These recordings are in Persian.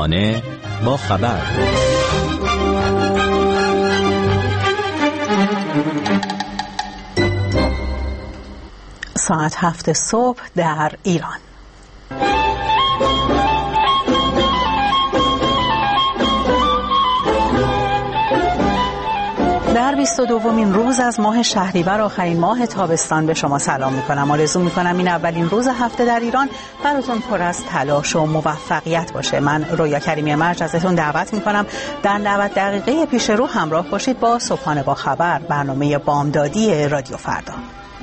صبحانه با خبر. ساعت 7 صبح در ایران. در 22مین روز از ماه شهریور، آخرین ماه تابستان، به شما سلام میکنم. آرزو میکنم این اولین روز هفته در ایران براتون پر از تلاش و موفقیت باشه. من رویا کریمی مرج ازتون دعوت میکنم در 90 دقیقه پیش رو همراه باشید با صبحانه با خبر، برنامه بامدادی رادیو فردا.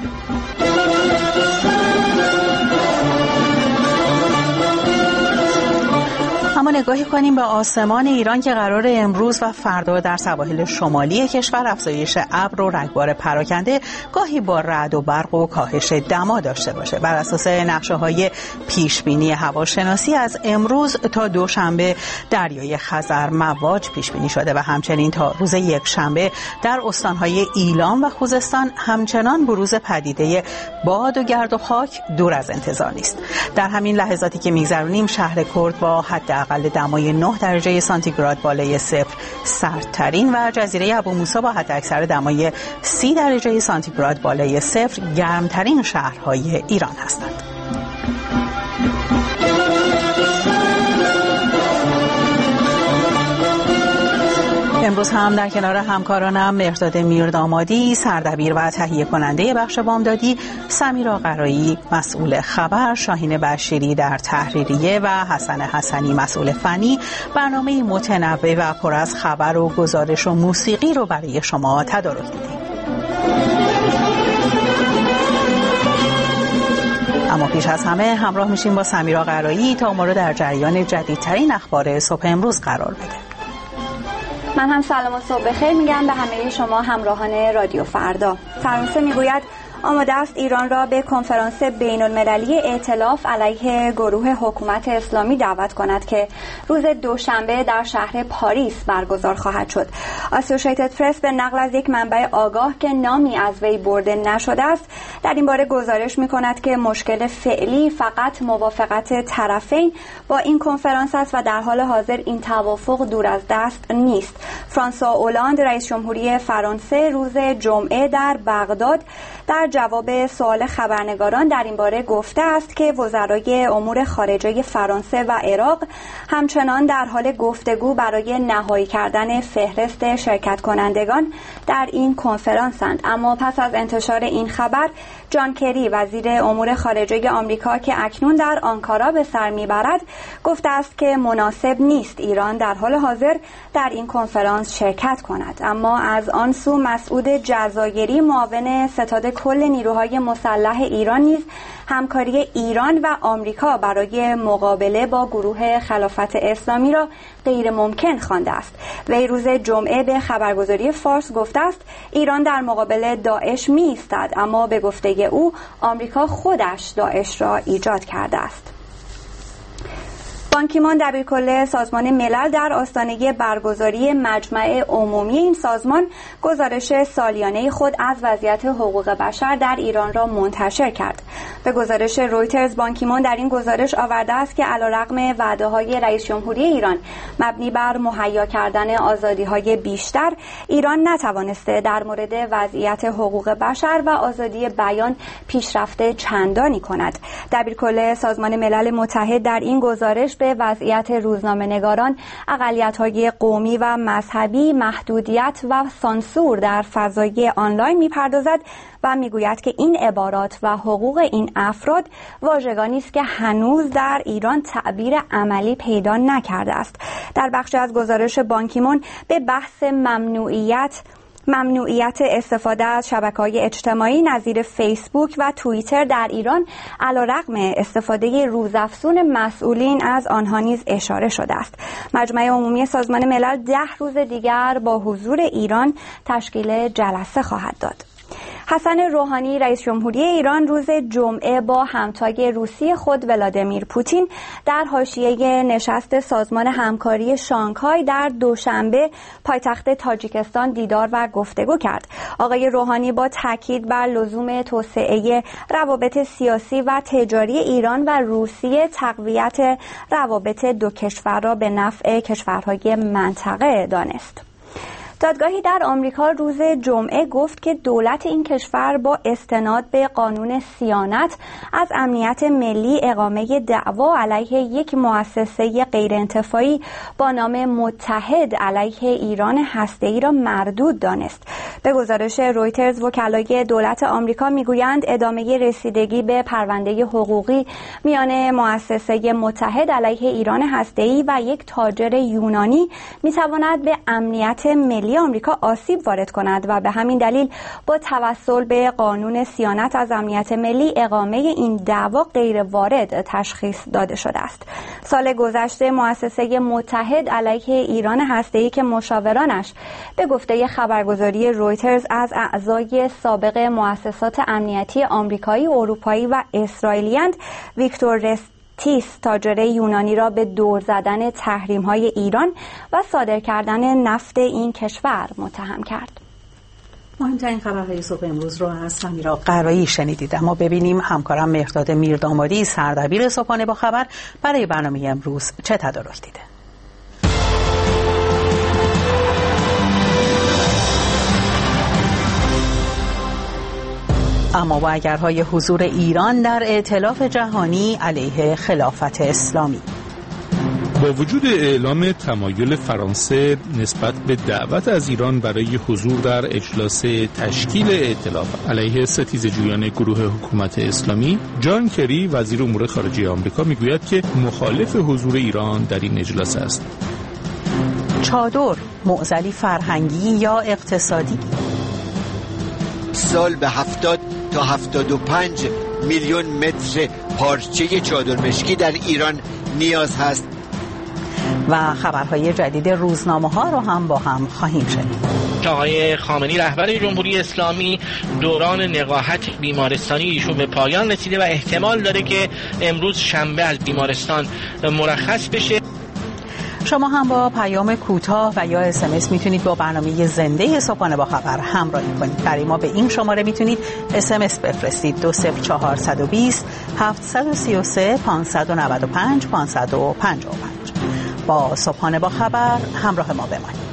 اما نگاهی کنیم به آسمان ایران که قرار امروز و فردا در سواحل شمالی کشور افزایش ابر و رگبار پراکنده، گاهی با رعد و برق و کاهش دما داشته باشه. بر اساس نقشه‌های پیشبینی هواشناسی از امروز تا دوشنبه دریای خزر مواج پیشبینی شده و همچنین تا روز یکشنبه در استانهای ایلام و خوزستان همچنان بروز پدیده باد و گرد و خاک دور از انتظار نیست. در همین لحظاتی که می‌گذرونیم شهر کرد با حداقل دمای 9 درجه سانتیگراد بالای صفر سردترین و جزیره ابوموسی با حداکثر دمای 30 درجه سانتیگراد بالای صفر گرمترین شهرهای ایران هستند. امروز هم در کنار همکارانم مهرداد میردامادی سردبیر و تهیه کننده بخش بامدادی، سمیرا قرایی مسئول خبر، شاهین بشیری در تحریریه و حسن حسنی مسئول فنی برنامه متنوع و پر از خبر و گزارش و موسیقی رو برای شما تدارک میدیم. اما پیش از همه همراه میشیم با سمیرا قرایی تا ما رو در جریان جدیدترین اخبار صبح امروز قرار بده. من هم سلام و صبح بخیر میگم به همه شما همراهان رادیو فردا. فرانسه میگوید آماده است ایران را به کنفرانس بین المللی ائتلاف علیه گروه حکومت اسلامی دعوت کند که روز دوشنبه در شهر پاریس برگزار خواهد شد. آسوشیتد پرس به نقل از یک منبع آگاه که نامی از وی برده نشده است در این باره گزارش می‌کند که مشکل فعلی فقط موافقت طرفین با این کنفرانس است و در حال حاضر این توافق دور از دست نیست. فرانسوا اولاند رئیس جمهوری فرانسه روز جمعه در بغداد در جواب سوال خبرنگاران در این باره گفته است که وزرای امور خارجه فرانسه و عراق همچنان در حال گفتگو برای نهایی کردن فهرست شرکت کنندگان در این کنفرانسند. اما پس از انتشار این خبر، جان کری وزیر امور خارجه آمریکا که اکنون در آنکارا به سر میبرد گفته است که مناسب نیست ایران در حال حاضر در این کنفرانس شرکت کند. اما از آن سو مسعود جزایری معاون ستاد کل نیروهای مسلح ایران نیز همکاری ایران و آمریکا برای مقابله با گروه خلافت اسلامی را غیر ممکن خوانده است. وی روز جمعه به خبرگزاری فارس گفته است ایران در مقابل داعش می ایستد، اما به گفته او آمریکا خودش داعش را ایجاد کرده است. بان کی مون دبیرکل سازمان ملل در آستانه برگزاری مجمع عمومی این سازمان گزارش سالیانه خود از وضعیت حقوق بشر در ایران را منتشر کرد. به گزارش رویترز، بان کی مون در این گزارش آورده است که علیرغم وعده‌های رئیس جمهوری ایران مبنی بر مهیا کردن آزادی‌های بیشتر، ایران نتوانسته در مورد وضعیت حقوق بشر و آزادی بیان پیشرفت چندانی کند. دبیرکل سازمان ملل متحد در این گزارش به وضعیت روزنامه‌نگاران، اقلیت‌های قومی و مذهبی، محدودیت و سانسور در فضای آنلاین می‌پردازد و می‌گوید که این عبارات و حقوق این افراد واژگانی است که هنوز در ایران تعبیر عملی پیدا نکرده است. در بخشی از گزارش بان کی مون به بحث ممنوعیت استفاده از شبکه‌های اجتماعی نظیر فیسبوک و توییتر در ایران علیرغم استفاده روزافزون مسئولین از آنها نیز اشاره شده است. مجمع عمومی سازمان ملل 10 روز دیگر با حضور ایران تشکیل جلسه خواهد داد. حسن روحانی رئیس جمهوری ایران روز جمعه با همتای روسی خود ولادیمیر پوتین در حاشیه نشست سازمان همکاری شانگهای در دوشنبه پایتخت تاجیکستان دیدار و گفتگو کرد. آقای روحانی با تاکید بر لزوم توسعه روابط سیاسی و تجاری ایران و روسیه تقویت روابط دو کشور را به نفع کشورهای منطقه دانست. دادگاهی در آمریکا روز جمعه گفت که دولت این کشور با استناد به قانون صیانت از امنیت ملی اقامه دعوا علیه یک مؤسسه غیرانتفاعی با نام متحد علیه ایران هسته‌ای را مردود دانست. به گزارش رویترز وکلای دولت آمریکا میگویند ادامه رسیدگی به پرونده حقوقی میان مؤسسه متحد علیه ایران هسته‌ای و یک تاجر یونانی میتواند به امنیت ملی آمریکا آسیب وارد کند و به همین دلیل با توسل به قانون صیانت از امنیت ملی اقامه این دعوا غیر وارد تشخیص داده شده است. سال گذشته مؤسسه متحد علیه ایران هسته‌ای که مشاورانش به گفته خبرگزاری رویترز از اعضای سابق مؤسسات امنیتی آمریکایی، اروپایی و اسرائیلی‌اند، ویکتور تیس تاجر یونانی را به دور زدن تحریم‌های ایران و صادر کردن نفت این کشور متهم کرد. مهمترین خبرهای صبح امروز رو از سمیرا قرایی شنیدید. اما ببینیم همکارم مهرداد میردامادی سردبیر صبحانه با خبر برای برنامه امروز چه تدارک دیده. اما با اگرهای حضور ایران در ائتلاف جهانی علیه خلافت اسلامی. با وجود اعلام تمایل فرانسه نسبت به دعوت از ایران برای حضور در اجلاس تشکیل ائتلاف علیه ستیزجویان گروه حکومت اسلامی، جان کری وزیر امور خارجه آمریکا میگوید که مخالف حضور ایران در این اجلاس است. چادر معضلی فرهنگی یا اقتصادی؟ سال به 70 تا 75 میلیون متر پارچه چادر مشکی در ایران نیاز هست. و خبرهای جدید روزنامه‌ها رو هم با هم خواهیم شنید. آقای خامنه‌ای رهبر جمهوری اسلامی دوران نقاهت بیمارستانی ایشون به پایان رسیده و احتمال داره که امروز شنبه از بیمارستان مرخص بشه. شما هم با پیام کوتاه و یا SMS میتونید با برنامه زنده صبحانه با خبر همراهی کنید. برای ما به این شماره میتونید SMS بفرستید 20420 733 595 555. با صبحانه با خبر همراه ما بمانید.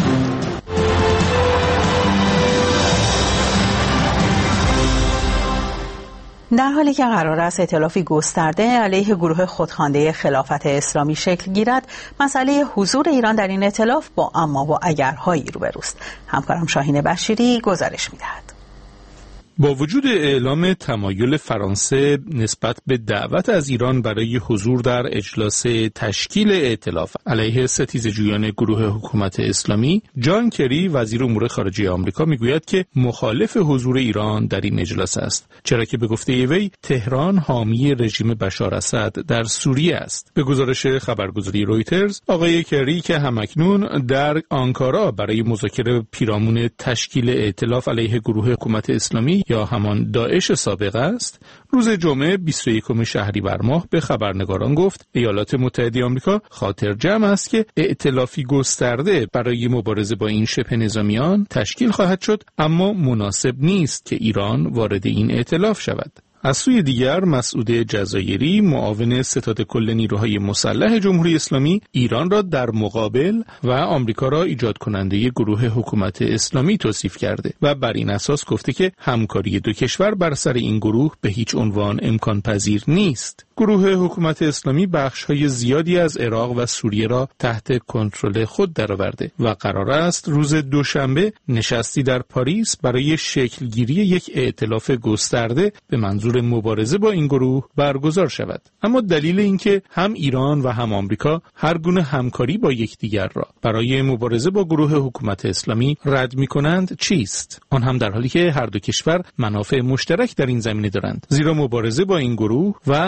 در حالی که قرار است ائتلافی گسترده علیه گروه خودخوانده خلافت اسلامی شکل گیرد، مسئله حضور ایران در این ائتلاف با اما و اگرهایی روبروست. همکارم شاهین بشیری گزارش می‌دهد. با وجود اعلام تمایل فرانسه نسبت به دعوت از ایران برای حضور در اجلاس تشکیل ائتلاف علیه ستیزجویان گروه حکومت اسلامی، جان کری وزیر امور خارجه آمریکا میگوید که مخالف حضور ایران در این اجلاس است، چرا که به گفته وی تهران حامی رژیم بشار اسد در سوریه است. به گزارش خبرگزاری رویترز، آقای کری که همکنون در آنکارا برای مذاکره پیرامون تشکیل ائتلاف علیه گروه حکومت اسلامی یا همان داعش سابق است، روز جمعه 21 شهریور ماه به خبرنگاران گفت ایالات متحده آمریکا خاطر جمع است که ائتلافی گسترده برای مبارزه با این شبه نظامیان تشکیل خواهد شد، اما مناسب نیست که ایران وارد این ائتلاف شود. از سوی دیگر مسعود جزایری معاون ستاد کل نیروهای مسلح جمهوری اسلامی ایران را در مقابل و آمریکا را ایجاد کننده گروه حکومت اسلامی توصیف کرده و بر این اساس گفته که همکاری دو کشور بر سر این گروه به هیچ عنوان امکان پذیر نیست. گروه حکومت اسلامی بخش‌های زیادی از عراق و سوریه را تحت کنترل خود درآورده و قرار است روز دوشنبه نشستی در پاریس برای شکلگیری یک ائتلاف گسترده به منظور مبارزه با این گروه برگزار شود. اما دلیل اینکه هم ایران و هم آمریکا هر گونه همکاری با یکدیگر را برای مبارزه با گروه حکومت اسلامی رد می‌کنند چیست؟ آن هم در حالی که هر دو کشور منافع مشترک در این زمینه دارند، زیرا مبارزه با این گروه و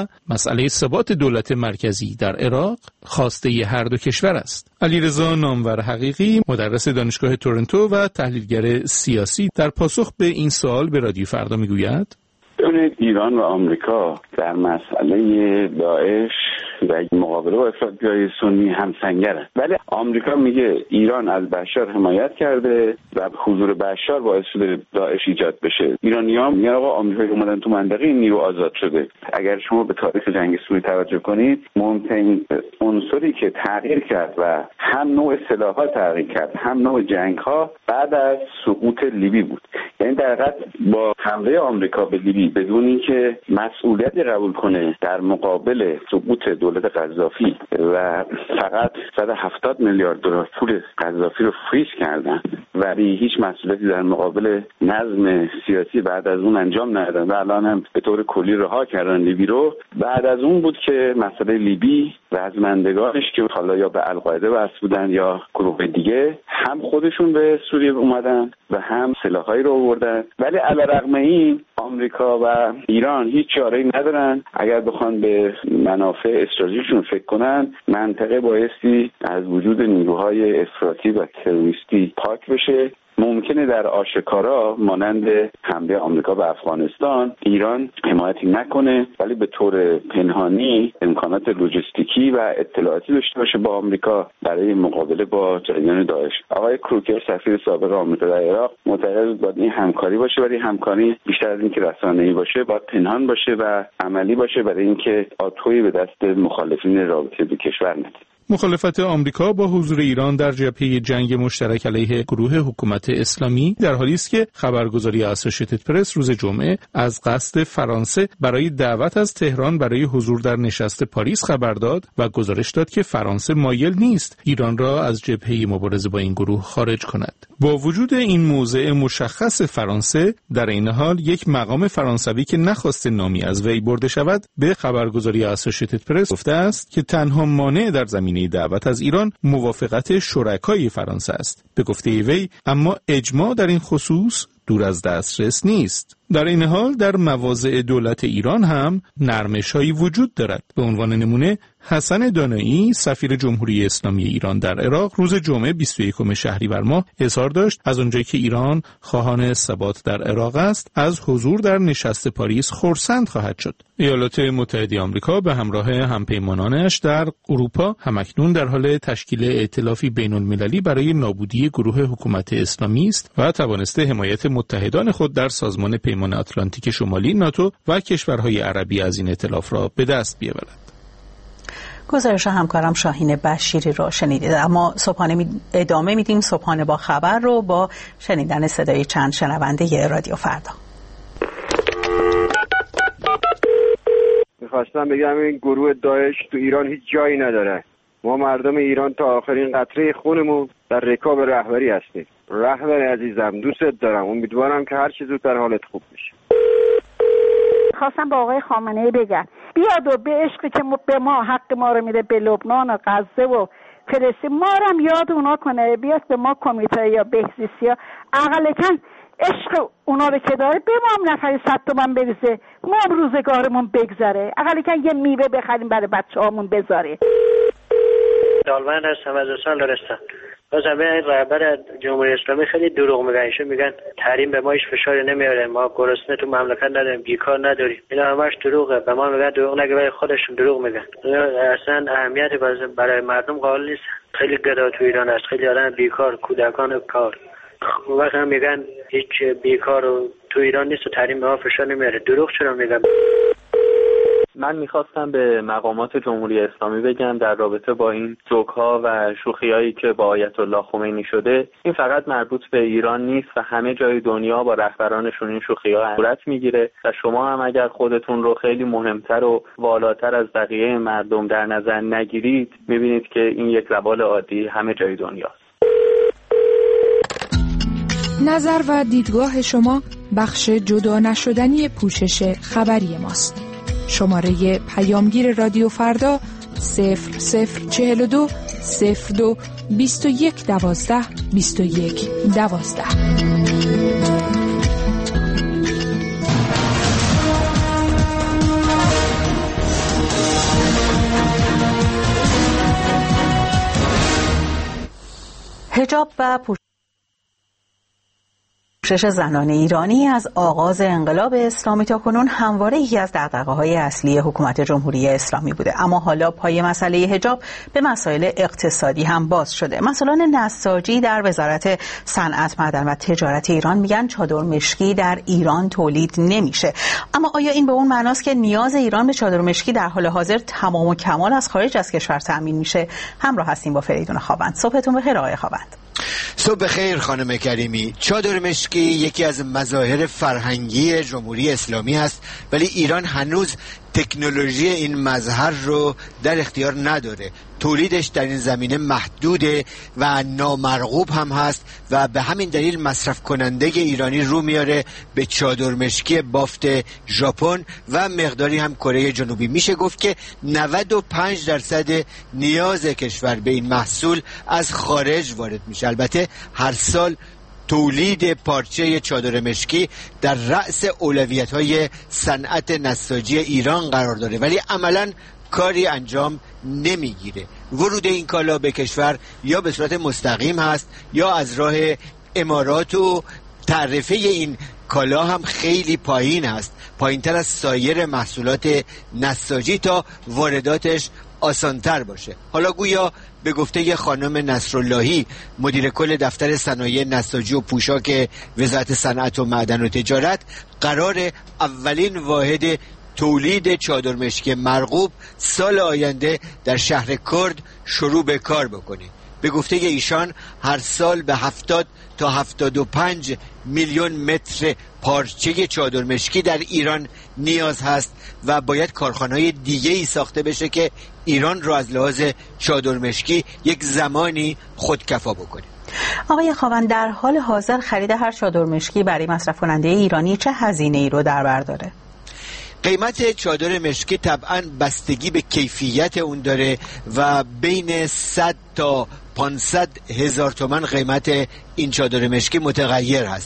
مسئله ثبات دولت مرکزی در عراق خواسته هر دو کشور است. علیرضا نامور حقیقی، مدرس دانشگاه تورنتو و تحلیلگر سیاسی، در پاسخ به این سوال به رادیو فردا میگوید: ایران و آمریکا در مسئله داعش و مقابله با افراطگرای سنی همسنگرن، ولی آمریکا میگه ایران از بشار حمایت کرده و حضور بشار باعث شده داعش ایجاد بشه. ایرانی‌ها میگن آقا آمریکایی اومدن تو منطقه، این نیرو آزاد شده. اگر شما به تاریخ جنگ سوریه توجه کنید، مهمترین عنصری که تغییر کرد و هم نوع سلاح‌ها تغییر کرد، هم نوع جنگ‌ها بعد از سقوط لیبی بود. یعنی در حقیقت با حمله آمریکا به لیبی بدون اینکه مسئولیتی قبول کنه در مقابل سقوط دولت قذافی و فقط 170 میلیارد دلار پول قذافی رو فریز کردن و هیچ مسئولیتی در مقابل نظم سیاسی بعد از اون انجام ندادن و الان هم به طور کلی رها کردن لیبی رو. بعد از اون بود که مسئله لیبی رزمندگانش که حالا یا به القاعده وصل بودن یا گروه دیگه، هم خودشون به سوریه اومدن و هم سلاحایی رو آوردن. ولی علیرغم این آمریکا و ایران هیچ چاره‌ای ندارن. اگر بخوان به منافع استراتژیکشون فکر کنن، منطقه بایستی از وجود نیروهای افراطی و تروریستی پاک بشه. ممکنه در آشکارا مانند حمله آمریکا به افغانستان ایران حمایتی نکنه، ولی به طور پنهانی امکانات لوجستیکی و اطلاعاتی داشته باشه با آمریکا برای مقابله با جریان داعش. آقای کروکر سفیر سابق آمریکا در عراق معتقد بود این همکاری باشه، ولی همکاری بیشتر از اینکه رسانه‌ای باشه باید پنهان باشه و عملی باشه برای اینکه آتویی به دست مخالفین رابطه دو کشور نده. مخالفت آمریکا با حضور ایران در جبهه جنگ مشترک علیه گروه حکومت اسلامی در حالی است که خبرگزاری اسوسییتد پرس روز جمعه از قصد فرانسه برای دعوت از تهران برای حضور در نشست پاریس خبر داد و گزارش داد که فرانسه مایل نیست ایران را از جبهه مبارزه با این گروه خارج کند. با وجود این موضع مشخص فرانسه، در این حال یک مقام فرانسوی که نخواست نامی از وی برده شود به خبرگزاری اسوسییتد پرس گفته است که تنها مانع در زمینه دعوت از ایران موافقت شرکای فرانسه است. به گفته وی اما اجماع در این خصوص دور از دسترس نیست. در این حال در مواضع دولت ایران هم نرمش‌هایی وجود دارد. به عنوان نمونه حسن دانایی سفیر جمهوری اسلامی ایران در عراق روز جمعه 21 شهریور ماه اظهار داشت از اونجایی که ایران خواهان ثبات در عراق است، از حضور در نشست پاریس خرسند خواهد شد. ایالات متحده آمریکا به همراه همپیمانانش در اروپا همکنون در حال تشکیل ائتلافی بین‌المللی برای نابودی گروه حکومت اسلامی است و توانسته حمایت متحدان خود در سازمان پیمان اتلانتیک شمالی ناتو و کشورهای عربی از این ائتلاف را به دست بیاورد. گزارش همکارم شاهین بشیری رو شنیدید. اما صبحانه ادامه میدیم صبحانه با خبر رو با شنیدن صدای چند شنونده رادیو فردا. میخواستم بگم این گروه داعش تو ایران هیچ جایی نداره. ما مردم ایران تا آخرین قطره خونمون در رکاب رهبری هستیم. رهبر عزیزم دوستت دارم، امیدوارم که هر چی زودتر حالت خوب بشه. خواستم با آقای خامنه‌ای بگم بیاد و به عشقی که به ما حق ما رو میده به لبنان و غزه و فلسطین، ما رو هم یاد اونا کنه، بیاد به ما کمیته یا بهزیستی ها اقلکن عشق اونا رو که داره به ما هم نفری 100 تومن بریزه، ما هم روزگارمون بگذره، اقلکن یه میوه بخریم برای بچه هامون بذاره. دالمند هستم از استان لرستان. بازم به این رهبر جمهوری اسلامی خیلی دروغ میگن. ایشون میگن تحریم به ما هیچ فشاری نمیاره، ما گرسنه تو مملکت نداریم، بیکار نداریم. اینا همش دروغه. به ما میگن دروغ نگه، ولی خودشون دروغ میگن. اصلا اهمیتی برای مردم قائل نیست. خیلی گدا تو ایران هست، خیلی آدم بیکار، کودکان کار. وقتی هم میگن هیچ بیکار تو ایران نیست و تحریم به ما فشار نمیاره. دروغ چرا میگن؟ من میخواستم به مقامات جمهوری اسلامی بگم در رابطه با این جوک‌ها و شوخی‌هایی که با آیت الله خمینی شده، این فقط مربوط به ایران نیست و همه جای دنیا با رهبرانشون این شوخی‌ها صورت میگیره و شما هم اگر خودتون رو خیلی مهمتر و والاتر از بقیه مردم در نظر نگیرید، میبینید که این یک روال عادی همه جای دنیاست. نظر و دیدگاه شما بخش جدا نشدنی پوشش خبری ماست. شماره پیامگیر رادیو فردا 0042 02 21 12 21 12. حجاب و پوشش زنان ایرانی از آغاز انقلاب اسلامی تا کنون همواره یکی از دغدغه‌های اصلی حکومت جمهوری اسلامی بوده، اما حالا پای مسئله حجاب به مسائل اقتصادی هم باز شده. مسئولان نساجی در وزارت صنعت، معدن و تجارت ایران میگن چادر مشکی در ایران تولید نمیشه. اما آیا این به اون معناست که نیاز ایران به چادر مشکی در حال حاضر تمام و کمال از خارج از کشور تامین میشه؟ همراه هستیم با فریدون خاوند. صبحتون بخیر آقای خاوند. صبح بخیر خانم کریمی. چادر مشکی یکی از مظاهر فرهنگی جمهوری اسلامی است، ولی ایران هنوز تکنولوژی این مظهر رو در اختیار نداره. تولیدش در این زمینه محدوده و نامرغوب هم هست و به همین دلیل مصرف کننده ایرانی رو میاره به چادر مشکی بافت ژاپن و مقداری هم کره جنوبی. میشه گفت که 95% نیاز کشور به این محصول از خارج وارد میشه. البته هر سال تولید پارچه چادر مشکی در رأس اولویت‌های صنعت نساجی ایران قرار داره، ولی عملاً کاری انجام نمیگیره. ورود این کالا به کشور یا به صورت مستقیم هست یا از راه امارات و تعرفه این کالا هم خیلی پایین است، پایین‌تر از سایر محصولات نساجی تا وارداتش آسانتر باشه. حالا گویا به گفته خانم نصراللهی مدیر کل دفتر صنایع نساجی و پوشاک وزارت صنعت و معدن و تجارت، قرار اولین واحد تولید چادر مشکی مرغوب سال آینده در شهر کرد شروع به کار بکنه. به گفته ایشان هر سال به 70 تا 75 میلیون متر پارچه چادر مشکی در ایران نیاز هست و باید کارخانه‌های دیگه‌ای ساخته بشه که ایران رو از لحاظ چادر مشکی یک زمانی خودکفا بکنه. آقای خاوند، در حال حاضر خرید هر چادر مشکی برای مصرف کننده ایرانی چه هزینه‌ای رو در بر داره؟ قیمت چادر مشکی طبعاً بستگی به کیفیت اون داره و بین 100 تا 500 هزار تومان قیمت این چادر مشکی متغیر هست.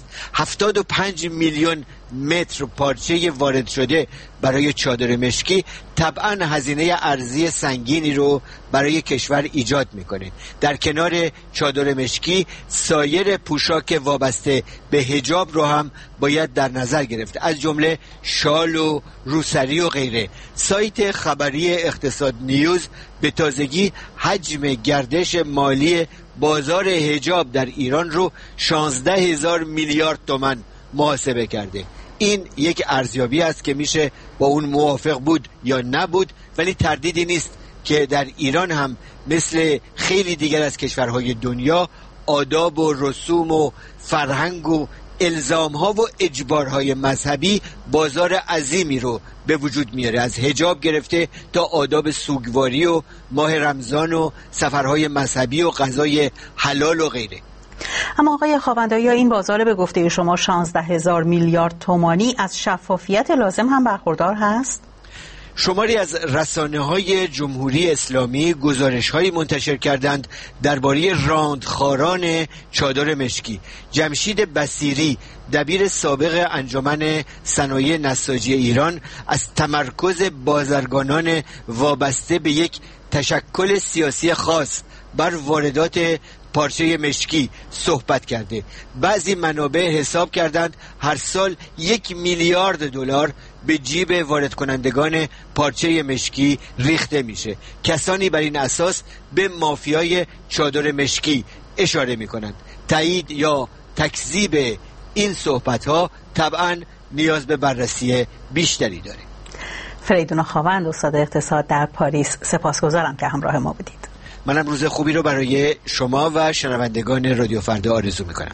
75 میلیون متر پارچه وارد شده برای چادر مشکی طبعا هزینه ارزی سنگینی رو برای کشور ایجاد میکنه. در کنار چادر مشکی سایر پوشاک وابسته به حجاب رو هم باید در نظر گرفت، از جمله شال و روسری و غیره. سایت خبری اقتصاد نیوز به تازگی حجم گردش مالی بازار حجاب در ایران رو 16,000 میلیارد تومان محاسبه کرده. این یک ارزیابی است که میشه با اون موافق بود یا نبود، ولی تردیدی نیست که در ایران هم مثل خیلی دیگر از کشورهای دنیا آداب و رسوم و فرهنگ و الزام‌ها و اجبارهای مذهبی بازار عظیمی رو به وجود میاره، از حجاب گرفته تا آداب سوگواری و ماه رمضان و سفرهای مذهبی و غذای حلال و غیره. اما آقای خاوند، آیا این بازار به گفته شما 16,000 میلیارد تومانی از شفافیت لازم هم برخوردار هست؟ شماری از رسانه‌های جمهوری اسلامی گزارش‌هایی منتشر کردند درباره راندخاران چادر مشکی. جمشید بصیری، دبیر سابق انجمن صنایع نساجی ایران، از تمرکز بازرگانان وابسته به یک تشکل سیاسی خاص بر واردات پارچه مشکی صحبت کرده. بعضی منابع حساب کردند هر سال 1 میلیارد دلار به جیب وارد کنندگان پارچه مشکی ریخته میشه. کسانی بر این اساس به مافیای چادر مشکی اشاره میکنند. تایید یا تکذیب این صحبت ها طبعا نیاز به بررسی بیشتری داره. فریدون خاوند، استاد اقتصاد در پاریس، سپاسگزارم که همراه ما بودید. منم روز خوبی رو برای شما و شنوندگان رادیو فردا آرزو میکنم.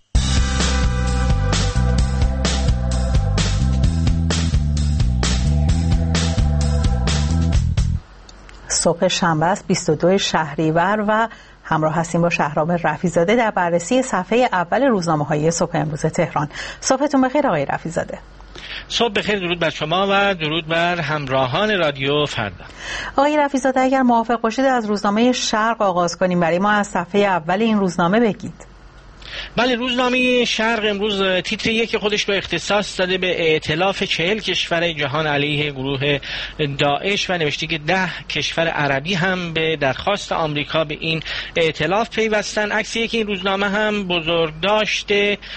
صبح شنبه است 22 شهریور و همراه هستیم با شهرام رفیع‌زاده در بررسی صفحه اول روزنامه‌های صبح امروز تهران. صبحتون بخیر آقای رفیع‌زاده. صبح بخیر، درود بر شما و درود بر همراهان رادیو فردا. آقای رفیع‌زاده، اگر موافق باشید از روزنامه شرق آغاز کنیم، برای ما از صفحه اول این روزنامه بگید. بله، روزنامه شرق امروز تیتر یک خودش رو اختصاص داده به ائتلاف 40 کشور جهان علیه گروه داعش و نوشته که 10 کشور عربی هم به درخواست آمریکا به این ائتلاف پیوستن. عکس یک این روزنامه هم بزرگداشت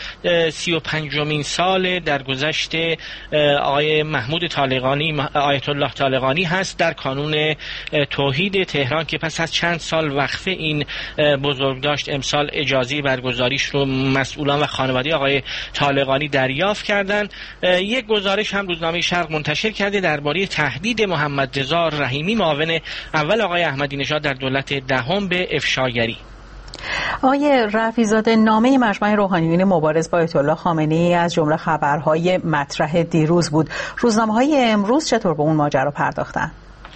35مین سال درگذشت آقای محمود طالقانی، آیت الله طالقانی هست در کانون توحید تهران که پس از چند سال وقفه این بزرگداشت امسال اجازه برگزاریش رو مسئولان و خانواده آقای طالقانی دریافت کردند. یک گزارش هم روزنامه شرق منتشر کرده درباره تهدید محمد رضا رحیمی معاون اول آقای احمدی نژاد در دولت دهم به افشاگری. آقای رفیع‌زاده، نامه مجمع روحانیون مبارز با آیت الله خامنه‌ای از جمله خبرهای مطرح دیروز بود. روزنامه‌های امروز چطور به اون ماجرا پرداختن؟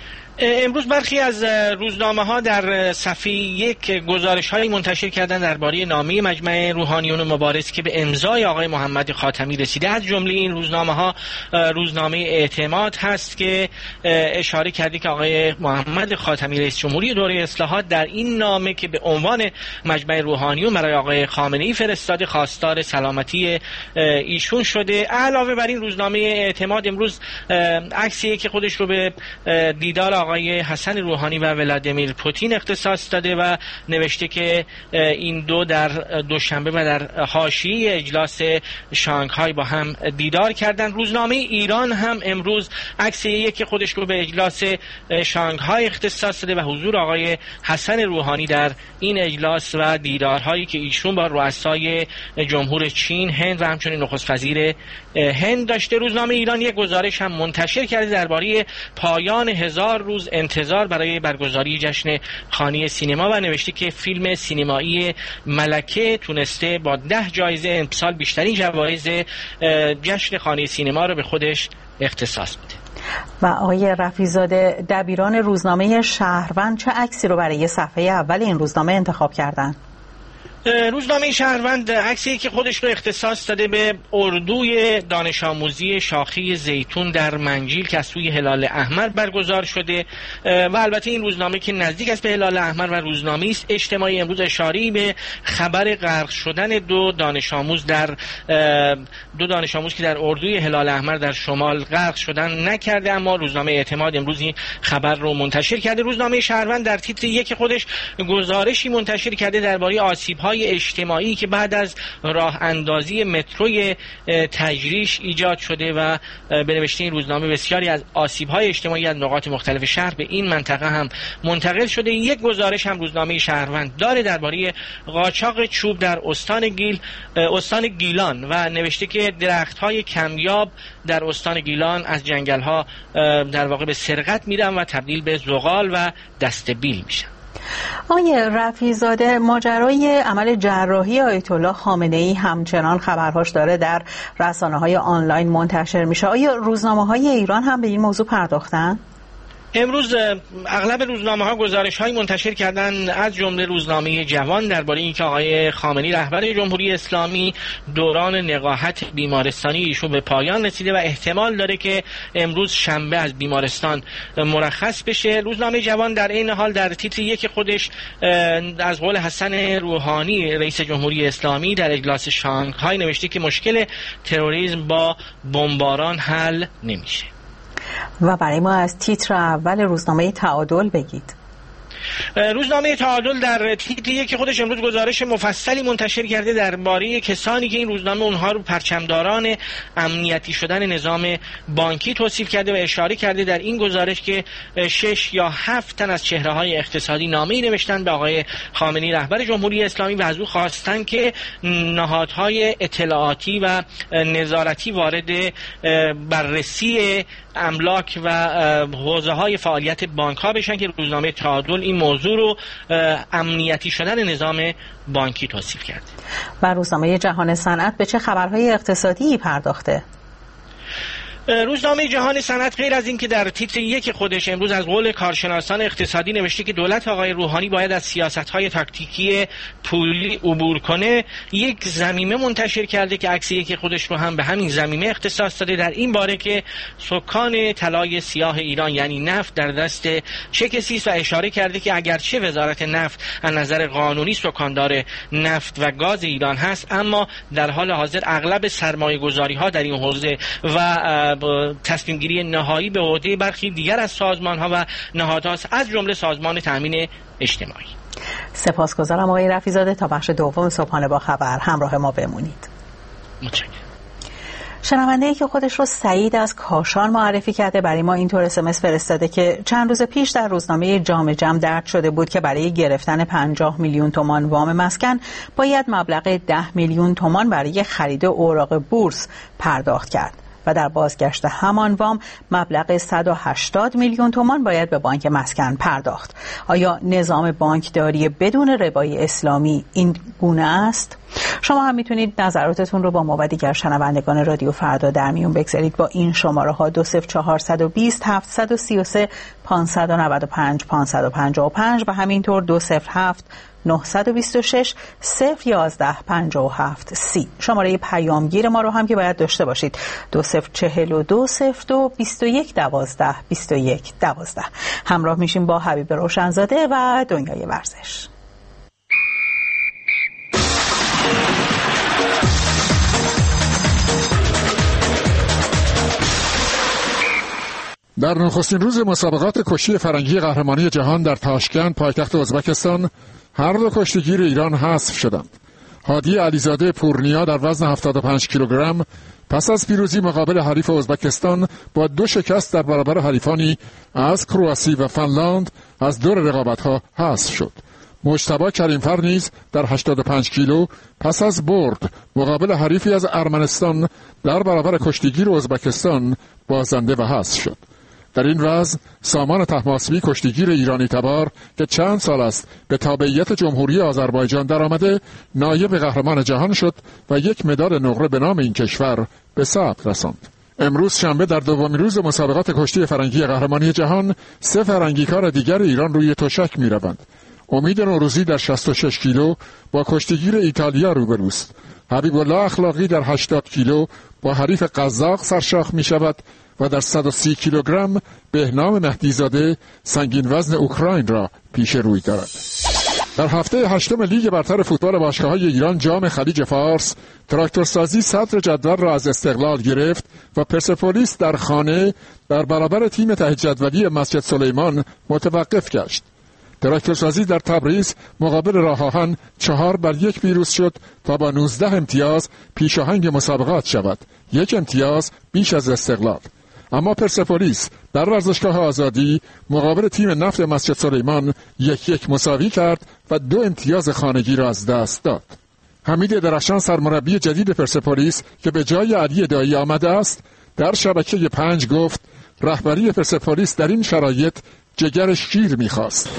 امروز برخی از روزنامه‌ها در صفحه یک گزارش‌هایی منتشر کردن درباره نامه مجمع روحانیون مبارز که به امضای آقای محمد خاتمی رسیده. از جمله این روزنامه‌ها روزنامه اعتماد هست که اشاره کرده که آقای محمد خاتمی رئیس جمهوری دوره اصلاحات در این نامه که به عنوان مجمع روحانیون برای آقای خامنه‌ای فرستاده خواستار سلامتی ایشون شده. علاوه بر این روزنامه اعتماد امروز عکسی که خودش رو به دیدار آقای حسن روحانی و ولادیمیر پوتین اختصاص داده و نوشته که این دو در دوشنبه و در حاشیه اجلاس شانگهای با هم دیدار کردند. روزنامه ایران هم امروز عکس یک خودش رو به اجلاس شانگهای اختصاص داده و حضور آقای حسن روحانی در این اجلاس و دیدارهایی که ایشون با رؤسای جمهور چین، هند و همچنین نخست وزیر هند داشته. روزنامه ایران یک گزارش هم منتشر کرده درباره پایان 1000 روز انتظار برای برگزاری جشن خانه سینما و نوشته که فیلم سینمایی ملکه تونسته با 10 جایزه امسال بیشترین جوایز جشن خانه سینما رو به خودش اختصاص میده. و آقای رفیع‌زاده، دبیران روزنامه شهروند چه عکسی رو برای صفحه اول این روزنامه انتخاب کردن؟ روزنامه شهروند عکسی که خودش رو اختصاص داده به اردوی دانش آموزی شاخه زیتون در منجیل که از سوی هلال احمر برگزار شده و البته این روزنامه که نزدیک است به هلال احمر و روزنامه است اجتماعی امروز اشاری به خبر غرق شدن دو دانش آموز که در اردوی هلال احمر در شمال غرق شدن نکرده، اما روزنامه اعتماد امروز این خبر رو منتشر کرده. روزنامه شهروند در تیتر یک خودش گزارشی منتشر کرده درباره آسیب‌های اجتماعی که بعد از راه اندازی متروی تجریش ایجاد شده و به نوشته این روزنامه بسیاری از آسیب‌های اجتماعی از نقاط مختلف شهر به این منطقه هم منتقل شده. یک گزارش هم روزنامه شهروند داره درباره قاچاق چوب در استان گیلان و نوشته که درخت‌های کمیاب در استان گیلان از جنگل‌ها در واقع به سرقت میرن و تبدیل به زغال و دسته‌بیل میشن. آقای رفیع‌زاده، ماجرای عمل جراحی آیت الله خامنه‌ای همچنان خبرهاش داره در رسانه‌های آنلاین منتشر میشه. آیا روزنامه‌های ایران هم به این موضوع پرداختن؟ امروز اغلب روزنامه‌ها گزارش‌های منتشر کردن از جمله روزنامه جوان درباره اینکه آقای خامنه‌ای رهبر جمهوری اسلامی دوران نقاهت بیمارستانی ایشون به پایان رسیده و احتمال داره که امروز شنبه از بیمارستان مرخص بشه. روزنامه جوان در این حال در تیتر یک خودش از قول حسن روحانی رئیس جمهوری اسلامی در اجلاس شانگهای نوشته که مشکل تروریسم با بمباران حل نمیشه. و برای ما از تیتر اول روزنامه تعادل بگید. روزنامه تعادل در تیتر که خودش امروز گزارش مفصلی منتشر کرده درباره کسانی که این روزنامه اونها رو پرچمداران امنیتی شدن نظام بانکی توصیف کرده و اشاره کرده در این گزارش که 6 یا 7 تن از چهره‌های اقتصادی نامه‌ای نوشتن به آقای خامنه‌ای رهبر جمهوری اسلامی و از او خواستن که نهادهای اطلاعاتی و نظارتی وارد بررسی املاک و حوزه‌های فعالیت بانک‌ها بشن که روزنامه تعادل این موضوع رو امنیتی شدن نظام بانکی توصیف کرده. و روزنامه جهان صنعت به چه خبرهای اقتصادی پرداخته؟ روزنامه جهان صنعت غیر از این که در تیتر یک خودش امروز از قول کارشناسان اقتصادی نوشته که دولت آقای روحانی باید از سیاست‌های تاکتیکی پولی عبور کنه، یک ضمیمه منتشر کرده که عکس یک خودش رو هم به همین ضمیمه اختصاص داده در این باره که سکان طلای سیاه ایران یعنی نفت در دست چه کسی است و اشاره کرده که اگرچه وزارت نفت از نظر قانونی سکاندار نفت و گاز ایران هست، اما در حال حاضر اغلب سرمایه‌گذاری‌ها در این حوزه و تصمیم گیری نهایی به عهده برخی دیگر از سازمان‌ها و نهادهاست، از جمله سازمان تامین اجتماعی. سپاسگزارم آقای رفیع‌زاده. تا بخش دوم صبحانه با خبر همراه ما بمونید. متشکرم. شنونده‌ای که خودش رو سعید از کاشان معرفی کرده برای ما اینطور اسمس فرستاده که چند روز پیش در روزنامه جام جم درج شده بود که برای گرفتن 50 میلیون تومان وام مسکن باید مبلغ 10 میلیون تومان برای خرید اوراق بورس پرداخت کرد و در بازگشت همان وام مبلغ 180 میلیون تومان باید به بانک مسکن پرداخت. آیا نظام بانکداری بدون ربای اسلامی این گونه است؟ شما هم میتونید نظراتتون رو با ما و دیگر شنوندگان رادیو فردا در میون بگذارید با این شماره ها 20420 733 595 555 و همینطور 207 926 011 57 30. شماره پیامگیر ما رو هم که باید داشته باشید 2042 02 21 12 21 12. همراه میشیم با حبیب روشنزاده و دنیای ورزش. در نخستین روز مسابقات کشتی فرنگی قهرمانی جهان در تاشکند پایتخت ازبکستان هر دو کشتیگیر ایران حذف شدند. هادی علیزاده پورنیا در وزن 75 کیلوگرم پس از پیروزی مقابل حریف ازبکستان با 2 شکست در برابر حریفانی از کرواسی و فنلاند از دور رقابت‌ها حذف شد. مجتبی کریمفر نیز در 85 کیلو پس از برد مقابل حریفی از ارمنستان در برابر کشتیگیر ازبکستان بازنده و حذف شد. در این وضع سامان طهماسبی کشتیگیر ایرانی تبار که چند سال است به تابعیت جمهوری آذربایجان درآمده نایب قهرمان جهان شد و یک مدال نقره به نام این کشور به ثبت رساند. امروز شنبه در دومین روز مسابقات کشتی فرنگی قهرمانی جهان 3 فرنگیکار دیگر ایران روی تشک می‌روند. امید نوروزی در 66 کیلو با کشتیگیر ایتالیا روبروست. حبیب الله اخلاقی در 80 کیلو با حریف قزاق سرشاخ می شود و در 130 کیلوگرم بهنام مهدیزاده سنگین وزن اوکراین را پیش روی دارد. در هفته 8 لیگ برتر فوتبال باشگاه‌های ایران جام خلیج فارس تراکتورسازی صدر جدول را از استقلال گرفت و پرسپولیس در خانه در برابر تیم ته جدولی مسجد سلیمان متوقف گشت. تراکتورسازی در تبریز مقابل راه آهن 4-1 پیروز شد تا با 19 امتیاز پیشاهنگ مسابقات شود، 1 امتیاز بیش از استقلال. اما پرسپولیس در ورزشگاه آزادی مقابل تیم نفت مسجد سلیمان 1-1 مساوی کرد و 2 امتیاز خانگی را از دست داد. حمید درخشان سرمربی جدید پرسپولیس که به جای علی دایی آمده است در شبکه 5 گفت رهبری پرسپولیس در این شرایط جگر شیر می‌خواست.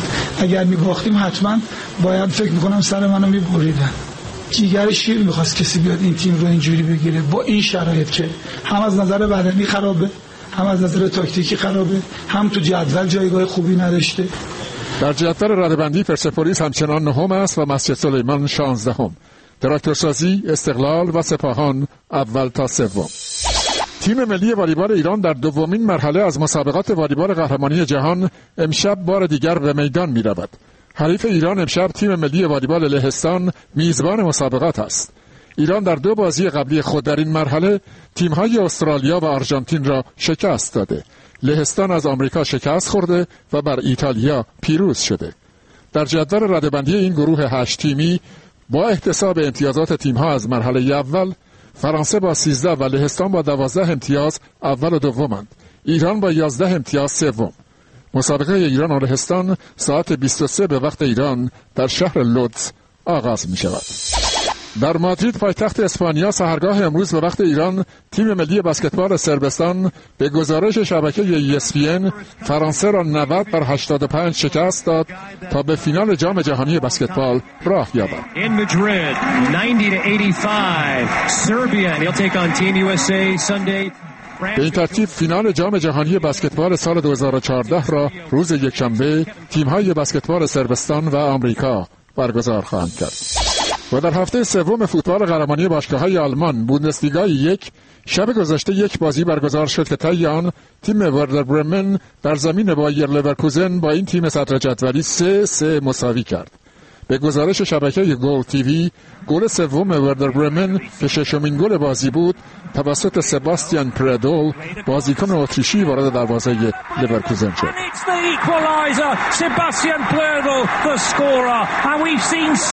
اگر می‌باختیم حتما باید فکر می‌کنم سر منو می‌بریدن. جگر شیر می‌خواست کسی بیاد این تیم رو اینجوری بگیره با این شرایط که هم از نظر بدنی خرابه، هم از نظر تاکتیکی خرابه، هم تو جدول جایگاه خوبی نداشته. در جدول رده‌بندی پرسپولیس همچنان 9 است و مسجد سلیمان 16. تراکتورسازی، استقلال و سپاهان اول تا سوم. تیم ملی والیبال ایران در دومین مرحله از مسابقات والیبال قهرمانی جهان امشب بار دیگر به میدان می رود. حریف ایران امشب تیم ملی والیبال لهستان میزبان مسابقات است. ایران در 2 بازی قبلی خود در این مرحله تیم‌های استرالیا و آرژانتین را شکست داده. لهستان از آمریکا شکست خورده و بر ایتالیا پیروز شده. در جدول رده‌بندی این گروه 8 تیمی با احتساب امتیازات تیم‌ها از مرحله اول فرانسه با 13 و لهستان با 12 امتیاز اول و دومند. ایران با 11 امتیاز سوم. مسابقه ایران و لهستان ساعت 23 به وقت ایران در شهر لودز آغاز می شود. در مادرید پایتخت اسپانیا سحرگاه امروز به وقت ایران تیم ملی بسکتبال صربستان به گزارش شبکه ESPN فرانسه را 90-85 شکست داد تا به فینال جام جهانی بسکتبال راه یابد. In Madrid 90-85 Serbia and he'll take on Team USA Sunday. به این ترتیب فینال جام جهانی بسکتبال سال 2014 را روز یکشنبه تیم‌های بسکتبال صربستان و آمریکا برگزار خواهند کرد. و در هفته سوم فوتبال قهرمانی باشگاه‌های آلمان بوندسلیگا یک شب گذشته یک بازی برگزار شد که طی آن تیم وردر برمن در زمین بایر لورکوزن با این تیم صدر جدولی 3-3 مساوی کرد. به گزارش شبکه گل تیوی گل سوم وردر برمن که ششمین گل بازی بود توسط سباستیان پردول بازیکن اتریشی وارد دروازه لورکوزن شد.